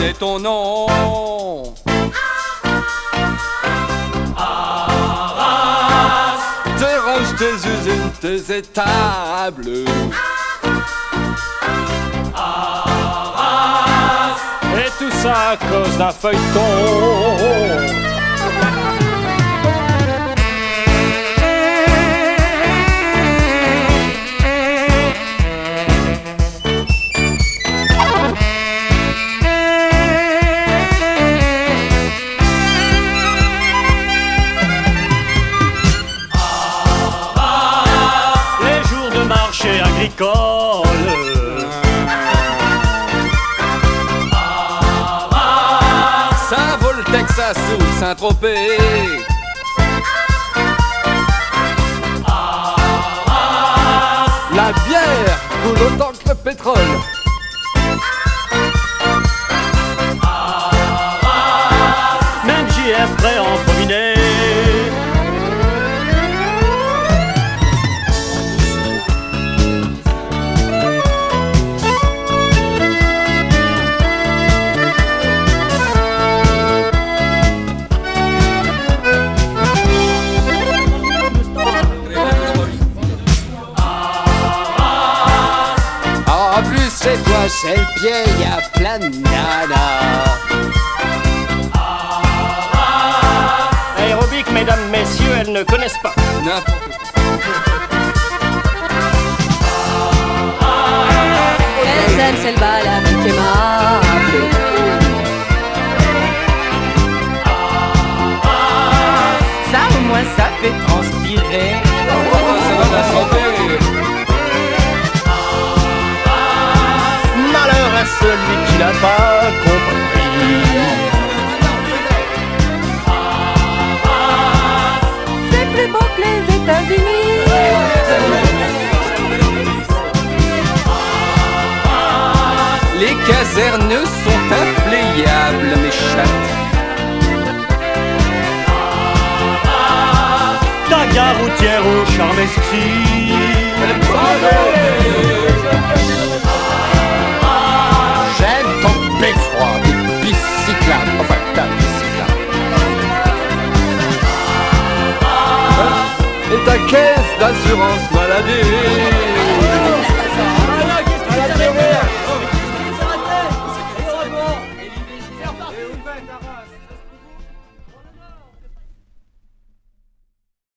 connais ton nom. Arras, Tes ranges, tes usines, tes étables. Arras, Et tout ça à cause d'un feuilleton. Les jours de marché agricole. Ça vaut le Texas ou Saint-Tropez. La bière coule autant que le pétrole. Même JF prêt à en profiter. En plus chez toi, chez le pied, y a plein de nanas. Aérobic, mesdames, messieurs, elles ne connaissent pas. N'importe Elles aiment celle bas, la vie aimable. Ça au moins ça fait transpirer. ça va la santé. Malheur à celui qui n'a pas compris. C'est plus beau que les États-Unis. Les casernes sont implayables, mes chattes. Ta gare routière au charme exquis.